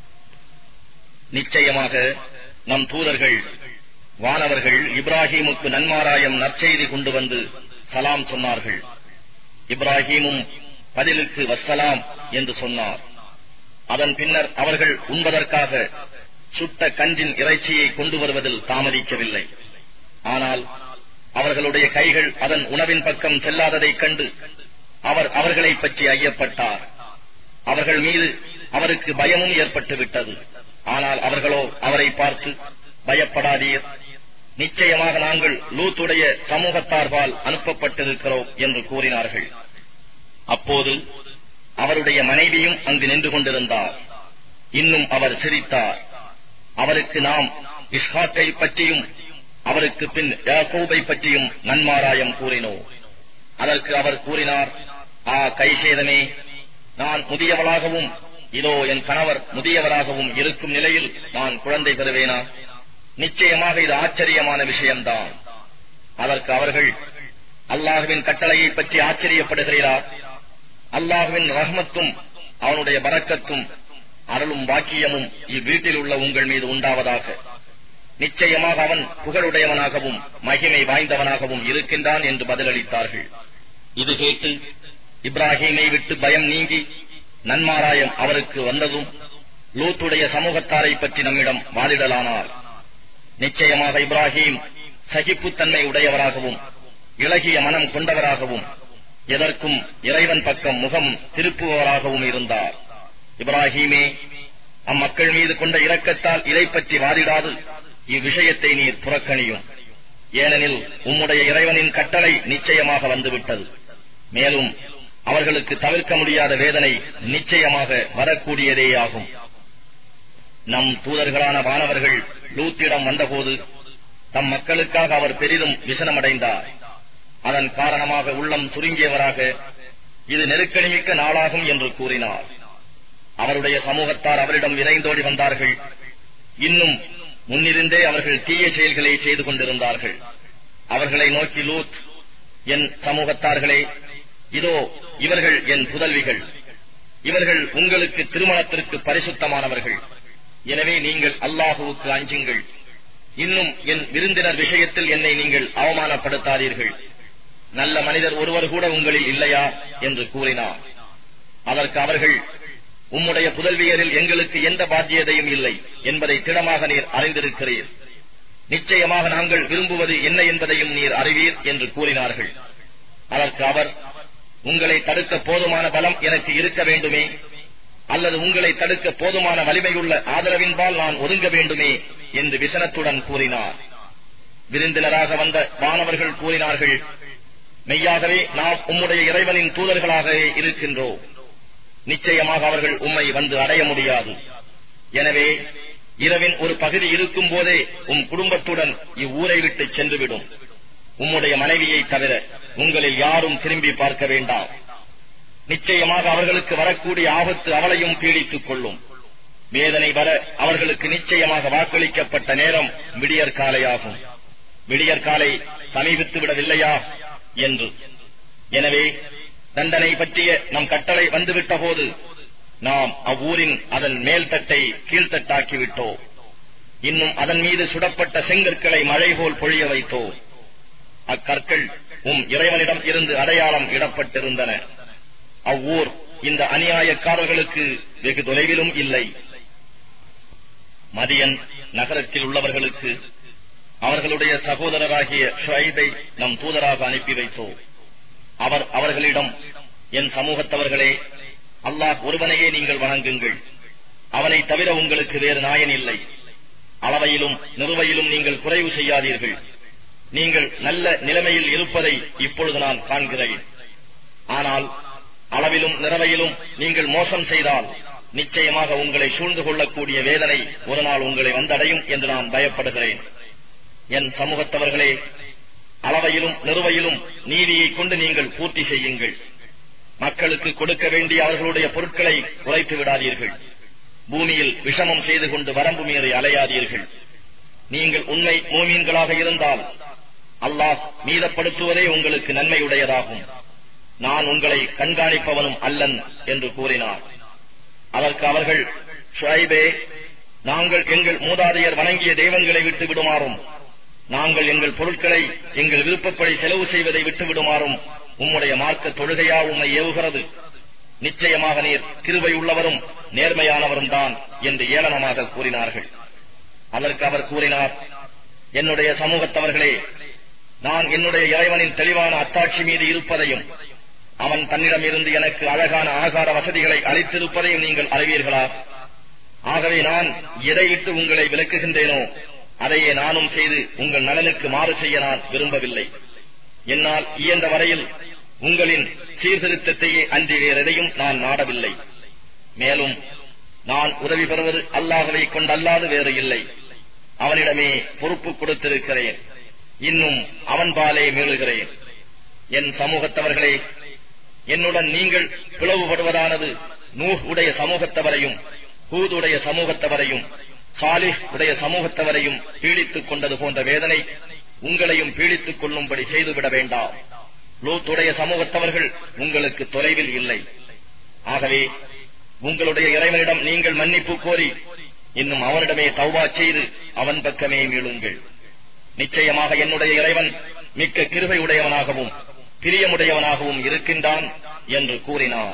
நிச்சயமாக நம் தூதர்கள் வானவர்கள் இப்ராஹீமுக்கு நன்மாராயம் நற்செய்தி கொண்டு வந்து சலாம் சொன்னார்கள். இப்ராஹீமும் பதிலுக்கு வஸ்ஸலாம் என்று சொன்னார். அதன் பின்னர் அவர்கள் உண்பதற்காக சுட்ட கஞ்சின் இறைச்சியை கொண்டு வருவதில் தாமதிக்கவில்லை. ஆனால் அவர்களுடைய கைகள் அதன் உணவின் பக்கம் செல்லாததைக் கண்டு அவர் அவர்களை பற்றி ஐயப்பட்டார். அவர்கள் மீது அவருக்கு பயமும் ஏற்பட்டுவிட்டது. ஆனால் அவர்களோ அவரை பார்த்து, பயப்படாதீர், நிச்சயமாக நாங்கள் லூத்துடைய சமூகத்தார்பால் அனுப்பப்பட்டிருக்கிறோம் என்று கூறினார்கள். அப்போது அவருடைய மனைவியும் அங்கு நின்று கொண்டிருந்தார். இன்னும் அவர் சிரித்தார். அவருக்கு நாம் இஸ்ஹாக்கை பற்றியும் அவருக்கு பின் யாக்கூபை பற்றியும் நன்மாராயம் கூறினோம். அதற்கு அவர் கூறினார், ஆ கைசேதமே, நான் முதியவளாகவும் இதோ என் கணவர் முதியவராகவும் இருக்கும் நிலையில் நான் குழந்தை பெறுவேனா? நிச்சயமாக இது ஆச்சரியமான விஷயம்தான். அதற்கு அவர்கள், அல்லாஹ்வின் கட்டளையை பற்றி ஆச்சரியப்படுகிறீரா? அல்லாஹ்வின் ரஹ்மத்தும் அவனுடைய பரக்கத்தும் அருளும் பாக்கியமும் இவ்வீட்டில் உள்ள உங்கள் மீது உண்டாவதாக. நிச்சயமாக அவன் புகழுடையவனாகவும் மகிமை வாய்ந்தவனாகவும் இருக்கின்றான் என்று பதிலளித்தார்கள். இது கேட்டு இப்ராஹீமை விட்டு பயம் நீங்கி நன்மாராயம் அவருக்கு வந்ததும் லூத்துடைய சமூகத்தாரை பற்றி நம்மிடம் வாதிடலானார். நிச்சயமாக இப்ராஹீம் சகிப்புத்தன்மை உடையவராகவும் இளகிய மனம் கொண்டவராகவும் எதற்கும் இறைவன் பக்கம் முகம் திருப்புபவராகவும் இருந்தார். இப்ராஹீமே, அம்மக்கள் மீது கொண்ட இரக்கத்தால் இதை பற்றி வாதிடாது இவ்விஷயத்தை நீர் புறக்கணியும். ஏனெனில் உம்முடைய இறைவனின் கட்டளை நிச்சயமாக வந்துவிட்டது. மேலும் அவர்களுக்கு தவிர்க்க முடியாத வேதனை நிச்சயமாக வரக்கூடியதேயாகும். நம் தூதர்களான வானவர்கள் லூத்திடம் வந்தபோது தம் மக்களுக்காக அவர் பெரிதும் விசனமடைந்தார். அதன் காரணமாக உள்ளம் சுருங்கியவராக இது நெருக்கடிமிக்க நாளாகும் என்று கூறினார். அவருடைய சமூகத்தார் அவரிடம் விரைந்தோடி வந்தார்கள். இன்னும் முன்னிருந்தே அவர்கள் தீய செயல்களை செய்து கொண்டிருந்தார்கள். அவர்களை நோக்கி லூத், என் சமூகத்தார்களே, இதோ இவர்கள் என் புதல்விகள், இவர்கள் உங்களுக்கு திருமணத்திற்கு பரிசுத்தமானவர்கள். எனவே நீங்கள் அல்லாஹுவுக்கு அஞ்சுங்கள். இன்னும் என் விருந்தினர் விஷயத்தில் என்னை நீங்கள் அவமானப்படுத்தாதீர்கள். நல்ல மனிதர் ஒருவர் கூட உங்களில் இல்லையா என்று கூறினார். அதற்கு அவர்கள், உம்முடைய புதல்வியரில் எங்களுக்கு எந்த பாத்தியதையும் இல்லை என்பதை திடமாக நீர் அறிந்திருக்கிறீர். நிச்சயமாக நாங்கள் விரும்புவது என்ன என்பதையும் நீர் அறிவீர் என்று கூறினார்கள். அதற்கு அவர், உங்களை தடுக்க போதுமான பலம் எனக்கு இருக்க வேண்டுமே, அல்லது உங்களை தடுக்க போதுமான வலிமையுள்ள ஆதரவின்பால் நான் ஒதுங்க வேண்டுமே என்று விசனத்துடன் கூறினார். விருந்தினராக வந்த வானவர்கள் கூறினார்கள், மெய்யாகவே நாம் உம்முடைய இறைவனின் தூதர்களாக இருக்கின்றோம். நிச்சயமாக அவர்கள் உம்மை வந்து அடைய முடியாது. எனவே இரவின் ஒரு பகுதி இருக்கும் போதே உம் குடும்பத்துடன் இவ்வூரை விட்டு சென்றுவிடும். உம்முடைய மனைவியை தவிர உங்களில் யாரும் திரும்பி பார்க்க வேண்டாம். நிச்சயமாக அவர்களுக்கு வரக்கூடிய ஆபத்து அவளையும் பீடித்துக் கொள்ளும். வேதனை வர அவர்களுக்கு நிச்சயமாக வாக்களிக்கப்பட்ட நேரம் விடியற்காலையாகும். விடியற்காலை சமீபித்து விடவில்லையா என்று. எனவே தண்டனை பற்றிய நம் கட்டளை வந்துவிட்ட போது நாம் அவ்வூரின் அதன் மேல்தட்டை கீழ்த்தட்டாக்கிவிட்டோம். இன்னும் அதன் மீது சுடப்பட்ட செங்கற்களை மழை போல் பொழிய வைத்தோம். அக்கற்கள் உம் இறைவனிடம் இருந்து அடையாளம் இடப்பட்டிருந்தன. அவ்வூர் இந்த அநியாயக்காரர்களுக்கு வெகு தொலைவிலும் இல்லை. மதியன் நகரத்தில் உள்ளவர்களுக்கு அவர்களுடைய சகோதரராகிய ஷுஐபை நம் தூதராக அனுப்பி வைத்தோம். அவர் அவர்களிடம், என் சமூகத்தவர்களே, அல்லாஹ் ஒருவனையே நீங்கள் வணங்குங்கள். அவனை தவிர உங்களுக்கு வேறு நாயன் இல்லை. அளவையிலும் நிறுவையிலும் நீங்கள் குறைவு செய்யாதீர்கள். நீங்கள் நல்ல நிலைமையில் இருப்பதை இப்பொழுது நான் காண்கிறேன். ஆனால் அளவிலும் நிறவையிலும் நீங்கள் மோசம் செய்தால் நிச்சயமாக உங்களை சூழ்ந்து கொள்ளக்கூடிய வேதனை ஒரு நாள் உங்களை வந்தடையும் என்று நான் பயப்படுகிறேன். என் சமூகத்தவர்களே, அளவையிலும் நிறுவையிலும் நீதியை கொண்டு நீங்கள் பூர்த்தி செய்யுங்கள். மக்களுக்கு கொடுக்க வேண்டிய அவர்களுடைய பொருட்களை குறைத்து விடாதீர்கள். பூமியில் விஷமம் செய்து கொண்டு வரம்பு மீறி அலையாதீர்கள். நீங்கள் உண்மை மூமீன்களாக இருந்தால் அல்லாஹ் மீதப்படுத்துவதே உங்களுக்கு நன்மையுடையதாகும். நான் உங்களை கண்காணிப்பவனும் அல்லன் என்று கூறினார். அதற்கு அவர்கள், ஷுஐபே, நாங்கள் எங்கள் மூதாதையர் வணங்கிய தெய்வங்களை விட்டு விடுமாறும் நாங்கள் எங்கள் பொருட்களை எங்கள் விருப்பப்படி செலவு செய்வதை விட்டு விடுமாறும் உம்முடைய மார்க்க தொழுகையா உம்மை ஏவுகிறது? நிச்சயமாக நீர் கிருபை உள்ளவரும் நேர்மையானவரும் தான் என்று ஏளனமாக கூறினார்கள். அதற்கு அவர் கூறினார், என்னுடைய சமூகத்தவர்களே, நான் என்னுடைய இறைவனின் தெளிவான அத்தாட்சி மீது இருப்பதையும் அவன் தன்னிடம் இருந்து எனக்கு அழகான ஆகார வசதிகளை அளித்திருப்பதையும் நீங்கள் அறிவீர்களா? ஆகவே நான் எதையிட்டு உங்களை விலக்குகின்றேனோ அதையே நானும் செய்து உங்கள் நலனுக்கு மாறு செய்ய நான் விரும்பவில்லை. என்னால் இயன்ற வரையில் உங்களின் சீர்திருத்தத்தையே அன்றி வேறெதையும் நான் நாடவில்லை. மேலும் நான் உதவி பெறுவது அல்லாஹ்வை கொண்டல்லாது வேறு இல்லை. அவனிடமே பொறுப்பு கொடுத்திருக்கிறேன். இன்னும் அவன் பாலே மீளுகிறேன். என் சமூகத்தவர்களே, என்னுடன் நீங்கள் பிளவுபடுவதானது நூஹ் உடைய சமூகத்தவரையும் ஹூத் உடைய சமூகத்தவரையும் சாலிஹ் உடைய சமூகத்தவரையும் பீடித்துக் கொண்டது போன்ற வேதனை உங்களையும் பீடித்துக் கொள்ளும்படி செய்துவிட வேண்டாம். லூத்துடைய சமூகத்தவர்கள் உங்களுக்கு தொலைவில் இல்லை. ஆகவே உங்களுடைய இறைவனிடம் நீங்கள் மன்னிப்பு கோரி இன்னும் அவனிடமே தௌபா செய்து அவன் பக்கமே மீளுங்கள். நிச்சயமாக என்னுடைய இறைவன் மிக்க கிருபை உடையவனாகவும் பிரியமுடையவனாகவும் இருக்கின்றான் என்று கூறினார்.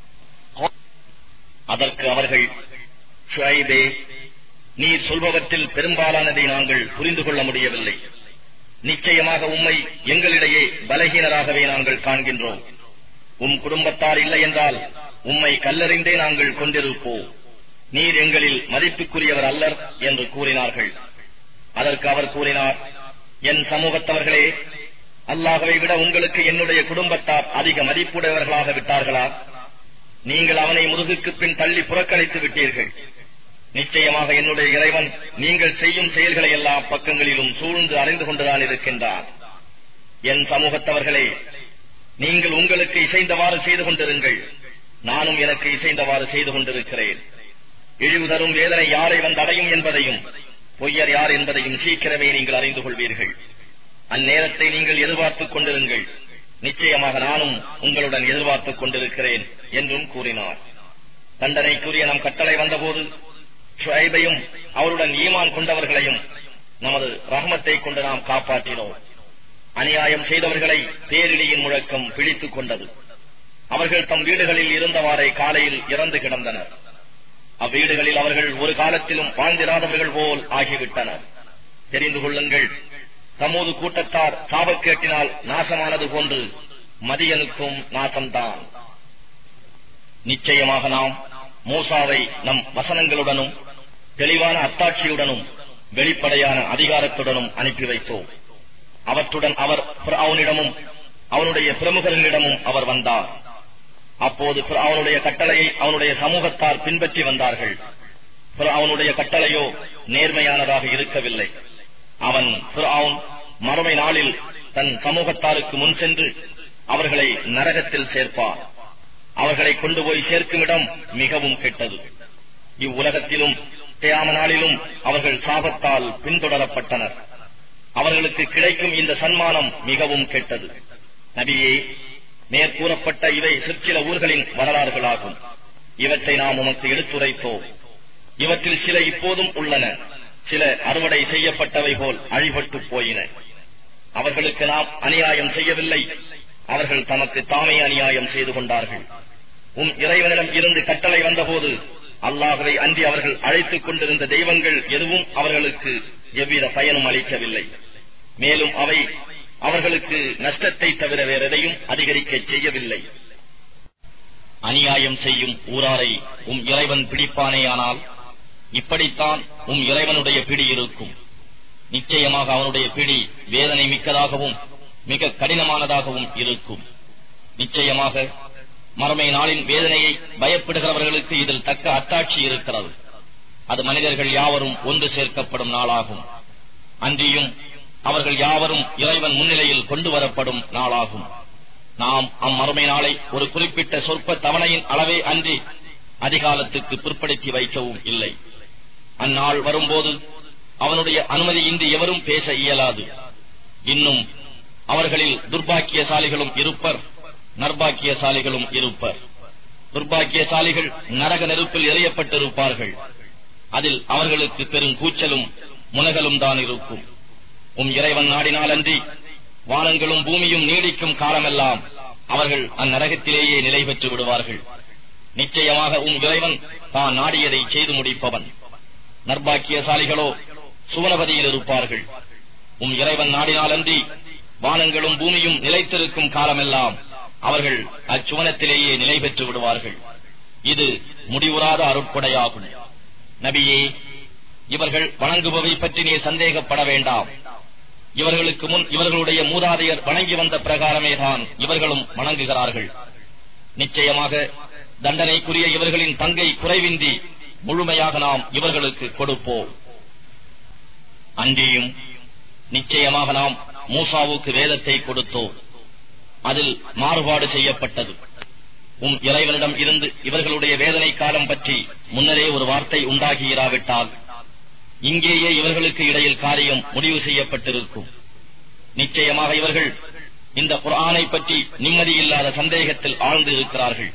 அதற்கு அவர்கள், ஷுஐபே, நீர் சொல்பவற்றில் பெரும்பாலானதை நாங்கள் புரிந்து கொள்ள முடியவில்லை. நிச்சயமாக உம்மை எங்களிடையே பலகீனராகவே நாங்கள் காண்கின்றோம். உம் குடும்பத்தார் இல்லை என்றால் உம்மை கல்லறிந்தே நாங்கள் கொண்டிருப்போம். நீர் எங்களில் மதிப்புக்குரியவர் அல்லர் என்று கூறினார்கள். அதற்கு அவர் கூறினார், என் சமூகத்தவர்களே, அல்லாஹ்வை விட உங்களுக்கு என்னுடைய குடும்பத்தார் அதிக மதிப்புடையவர்களாக விட்டார்களா? நீங்கள் அவனை முதுகுக்கு பின் தள்ளி புறக்கணித்து விட்டீர்கள். நிச்சயமாக என்னுடைய இறைவன் நீங்கள் செய்யும் செயல்களை எல்லா பக்கங்களிலும் சூழ்ந்து அறிந்து கொண்டுதான் இருக்கின்றார். என் சமூகத்தவர்களே, நீங்கள் உங்களுக்கு இசைந்தவாறு செய்து கொண்டிருங்கள். நானும் எனக்கு இசைந்தவாறு செய்து கொண்டிருக்கிறேன். இழிவு தரும் வேதனை யாரை வந்து அடையும் என்பதையும் பொய்யர் யார் என்பதையும் சீக்கிரமே நீங்கள் அறிந்து கொள்வீர்கள். அந்நேரத்தை நீங்கள் எதிர்பார்த்துக் கொண்டிருங்கள். நிச்சயமாக நானும் உங்களுடன் எதிர்பார்த்துக் கொண்டிருக்கிறேன் என்றும் கூறினார். தண்டனைக்குரிய நம் கட்டளை வந்தபோது ஷுஐபையும் அவருடன் ஈமான் கொண்டவர்களையும் நமது ரஹ்மத்தை கொண்டு நாம் காப்பாற்றினோம். அநியாயம் செய்தவர்களை பேரிடியின் முழக்கம் பிடித்துக் கொண்டது. அவர்கள் தம் வீடுகளில் இருந்தவாறே காலையில் இறந்து கிடந்தனர். அவ்வீடுகளில் அவர்கள் ஒரு காலத்திலும் வாழ்ந்திராதவர்கள் போல் ஆகிவிட்டனர். தெரிந்து கொள்ளுங்கள், சமூது கூட்டத்தார் சாபக்கேட்டினால் நாசமானது போன்று மதியனுக்கும் நாசம்தான். நிச்சயமாக நாம் மூசாவை நம் வசனங்களுடனும் தெளிவான அத்தாட்சியுடனும் வெளிப்படையான அதிகாரத்துடனும் அனுப்பி வைத்தோம். அவற்றுடன் அவர் ஃபிர்அவுனிடமும் அவனுடைய பிரமுகர்களிடமும் அவர் வந்தார். அப்போது ஃபிர்அவுனுடைய கட்டளையை அவனுடைய சமூகத்தார் பின்பற்றி வந்தார்கள். ஃபிர்அவுனுடைய கட்டளையோ நேர்மையானதாக இருக்கவில்லை. அவன் ஃபிர்அவுன் மறுமை நாளில் தன் சமூகத்தாருக்கு முன் சென்று அவர்களை நரகத்தில் சேர்ப்பார். அவர்களை கொண்டு போய் சேர்க்கும் இடம் மிகவும் கெட்டது. இவ்வுலகத்திலும் கியாம நாளிலும் அவர்கள் சாபத்தால் பின்தொடரப்பட்டனர். அவர்களுக்கு கிடைக்கும் இந்த சன்மானம் மிகவும் கெட்டது. நபியே, மேற்கூறப்பட்ட இவை சிற்சில ஊர்களின் வரலாறுகளாகும். இவற்றை நாம் உமக்கு எடுத்துரைத்தோம். இவற்றில் சில இப்போதும் உள்ளன, சில அறுவடை செய்யப்பட்டவை போல் அழிபட்டு போயின. அவர்களுக்கு நாம் அநியாயம் செய்யவில்லை, அவர்கள் தமக்கு தாமே அநியாயம் செய்து கொண்டார்கள். உம் இறைவனிடம் இருந்து கட்டளை வந்தபோது அல்லாஹ்வை அன்றி அவர்கள் அழைத்துக் கொண்டிருந்த தெய்வங்கள் எதுவும் அவர்களுக்கு எவ்வித பயனும் அளிக்கவில்லை. மேலும் அவை அவர்களுக்கு நஷ்டத்தை தவிர வேறெதையும் அதிகரிக்க செய்யவில்லை. அநியாயம் செய்யும் ஊராரை உம் இறைவன் பிடிப்பானேயானால் இப்படித்தான் உம் இறைவனுடைய பிடி இருக்கும். நிச்சயமாக அவனுடைய பிடி வேதனை மிக்கதாகவும் மிக கடினமானதாகவும் இருக்கும். நிச்சயமாக மறுமை நாளின் வேதனையை பயப்படுகிறவர்களுக்கு இதில் தக்க அத்தாட்சி இருக்கிறது. அது மனிதர்கள் யாவரும் ஒன்று சேர்க்கப்படும் நாளாகும். அன்றியும் அவர்கள் யாவரும் இறைவன் முன்னிலையில் கொண்டு வரப்படும் நாளாகும். நாம் அம்மறுமை நாளை ஒரு குறிப்பிட்ட சொற்ப தவணையின் அளவே அன்றி அதிகாலத்துக்கு பிற்படுத்தி வைக்கவும் இல்லை. அந்நாள் வரும்போது அவனுடைய அனுமதியின்றி எவரும் பேச இயலாது. இன்னும் அவர்களில் துர்பாக்கியசாலிகளும் இருப்பர், நர்பாக்கியசாலிகளும் இருப்பர். துர்பாக்கியசாலிகள் நரக நெருப்பில் எறியப்பட்டிருப்பார்கள். அதில் அவர்களுக்கு பெரும் கூச்சலும் முனகலும் தான் இருக்கும். உம் இறைவன் நாடினால் அன்றி வானங்களும் பூமியும் நீடிக்கும் காலமெல்லாம் அவர்கள் அந்நரகத்திலேயே நிலை பெற்று விடுவார்கள். நிச்சயமாக உம் இறைவன் தான் நாடியதை செய்து முடிப்பவன். நர்பாக்கியசாலிகளோ சுவனபதியில் இருப்பார்கள். உம் இறைவன் நாடினால் அன்றி வானங்களும் பூமியும் நிலைத்திருக்கும் காலமெல்லாம் அவர்கள் அச்சுவனத்திலேயே நிலை பெற்று விடுவார்கள். இது முடிவுறாத அருட்கொடையாகும். நபியே, இவர்கள் வணங்குபவை பற்றி நீ சந்தேகப்பட வேண்டாம். இவர்களுக்கு முன் இவர்களுடைய மூதாதையர் வணங்கி வந்த பிரகாரமே தான் இவர்களும் வணங்குகிறார்கள். நிச்சயமாக தண்டனைக்குரிய இவர்களின் பங்கை குறைவின்றி முழுமையாக நாம் இவர்களுக்கு கொடுப்போம். அன்றியும் நிச்சயமாக நாம் மூசாவுக்கு வேதத்தை கொடுத்தோம். அதில் மாறுபாடு செய்யப்பட்டது. உம் இறைவனிடம் இருந்து இவர்களுடைய வேதனை காலம் பற்றி முன்னரே ஒரு வார்த்தை உண்டாகியிராவிட்டால் இங்கேயே இவர்களுக்கு இடையில் காரியம் முடிவு செய்யப்பட்டிருக்கும். நிச்சயமாக இவர்கள் இந்த குர்ஆனை பற்றி நிம்மதியில்லாத சந்தேகத்தில் ஆழ்ந்து இருக்கிறார்கள்.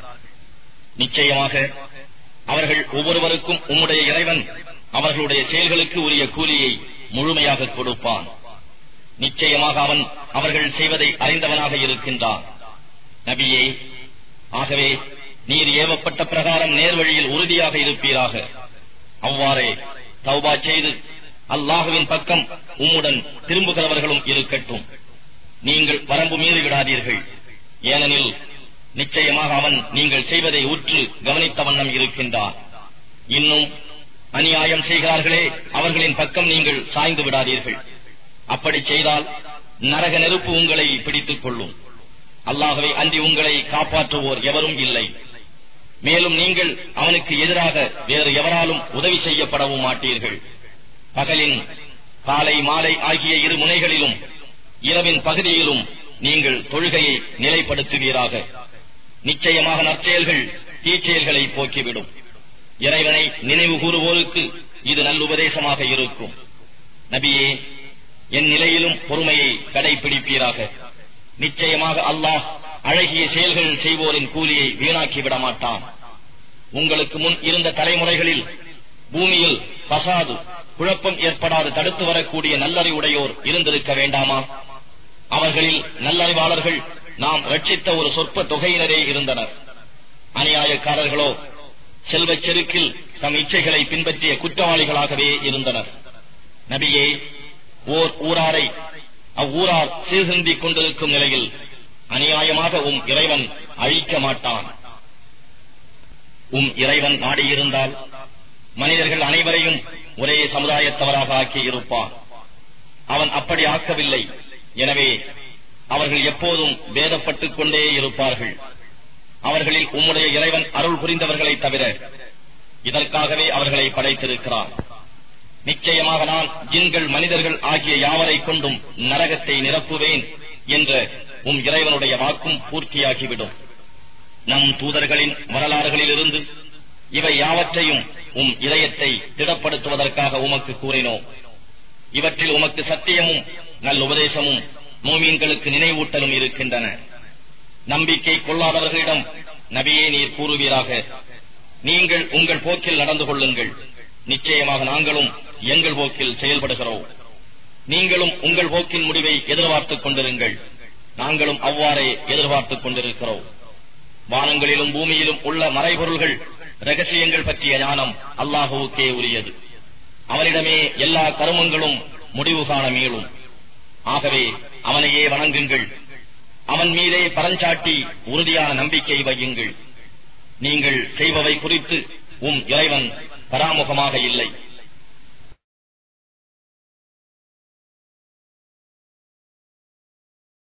நிச்சயமாக அவர்கள் ஒவ்வொருவருக்கும் உம்முடைய இறைவன் அவர்களுடைய செயல்களுக்கு உரிய கூலியை முழுமையாக கொடுப்பான். நிச்சயமாக அவன் அவர்கள் செய்வதை அறிந்தவனாக இருக்கின்றான். நபியே, ஆகவே நீர் ஏவப்பட்ட பிரகாரம் நேர்வழியில் உறுதியாக இருப்பீராக. அவ்வாறே தௌபா செய்து அல்லாஹுவின் பக்கம் உம்முடன் திரும்புகிறவர்களும் இருக்கட்டும். நீங்கள் வரம்பு மீறி விடாதீர்கள். ஏனெனில் நிச்சயமாக அவன் நீங்கள் செய்வதை உற்று கவனித்த வண்ணம் இருக்கின்றான். இன்னும் அநியாயம் செய்கிறார்களே, அவர்களின் பக்கம் நீங்கள் சாய்ந்து விடாதீர்கள். அப்படி செய்தால் நரக நெருப்பு உங்களை பிடித்துக் கொள்ளும். அல்லாஹ்வை அன்றி உங்களை காப்பாற்றுவோர் எவரும் இல்லை. மேலும் நீங்கள் அவனுக்கு எதிராக வேறு எவராலும் உதவி செய்யப்படவும் மாட்டீர்கள். பகலின் காலை மாலை ஆகிய இரு முனைகளிலும் இரவின் பகுதியிலும் நீங்கள் தொழுகையை நிலைப்படுத்துவீராக. நிச்சயமாக நற்செயல்கள் தீச்செயல்களை போக்கிவிடும். இறைவனை நினைவு கூறுவோருக்கு இது நல்லுபதேசமாக இருக்கும். நபியே, என் நிலையிலும் பொறுமையை கடைபிடிப்பீராக. நிச்சயமாக அல்லாஹ் அழகிய செயல்கள் செய்வோரின் கூலியை வீணாக்கி விட மாட்டான். உங்களுக்கு முன் இருந்த தலைமுறைகளில் பூமியில் பசாது குழப்பம் ஏற்படாது தடுத்து வரக்கூடிய நல்லறிவுடையோர் இருந்திருக்க வேண்டாமா? அவர்களில் நல்லறிவாளர்கள் நாம் ரட்சித்த ஒரு சொற்ப தொகையினரே இருந்தனர். அநியாயக்காரர்களோ செல்வச் செருக்கில் தம் இச்சைகளை பின்பற்றிய குற்றவாளிகளாகவே இருந்தனர். நபியே, ஓர் ஊராரை அவ்வூரார் சீர்திருந்திக் கொண்டிருக்கும் நிலையில் அநியாயமாக உம் இறைவன் அழிக்க மாட்டான். உம் இறைவன் நாடியிருந்தால் மனிதர்கள் அனைவரையும் ஒரே சமுதாயத்தவராக ஆக்கி இருப்பான். அவன் அப்படி ஆக்கவில்லை. எனவே அவர்கள் எப்போதும் பேதப்பட்டுக் கொண்டே இருப்பார்கள். அவர்களில் உம்முடைய இறைவன் அருள் புரிந்தவர்களை தவிர இதற்காகவே அவர்களை படைத்திருக்கிறார். நிச்சயமாக நான் ஜின்கள் மனிதர்கள் ஆகிய யாவரை கொண்டும் நரகத்தை நிரப்புவேன் என்ற உம் இறைவனுடைய வாக்கும் பூர்த்தியாகிவிடும். நம் தூதர்களின் வரலாறுகளிலிருந்து இவை யாவற்றையும் உம் இதயத்தை திடப்படுத்துவதற்காக உமக்கு கூறினோம். இவற்றில் உமக்கு சத்தியமும் நல்லுபதேசமும் மூமீன்களுக்கு நினைவூட்டலும் இருக்கின்றன. நம்பிக்கை கொள்ளாதவர்களிடம் நபியே நீர் கூறுவீராக, நீங்கள் உங்கள் போக்கில் நடந்து கொள்ளுங்கள், நிச்சயமாக நாங்களும் எங்கள் போக்கில் செயல்படுகிறோம். நீங்களும் உங்கள் போக்கின் முடிவை எதிர்பார்த்துக் கொண்டிருங்கள், நாங்களும் அவ்வாறே எதிர்பார்த்துக் கொண்டிருக்கிறோம். வானங்களிலும் பூமியிலும் உள்ள மறைபொருள்கள் ரகசியங்கள் பற்றிய ஞானம் அல்லாஹுவுக்கே உரியது. அவனிடமே எல்லா கருமங்களும் முடிவு காண மீளும். ஆகவே அவனையே வணங்குங்கள், அவன் மீதே பரஞ்சாட்டி உறுதியான நம்பிக்கை வையுங்கள். நீங்கள் செய்பவை குறித்து உம் இறைவன் பராமுகமாக இல்லை.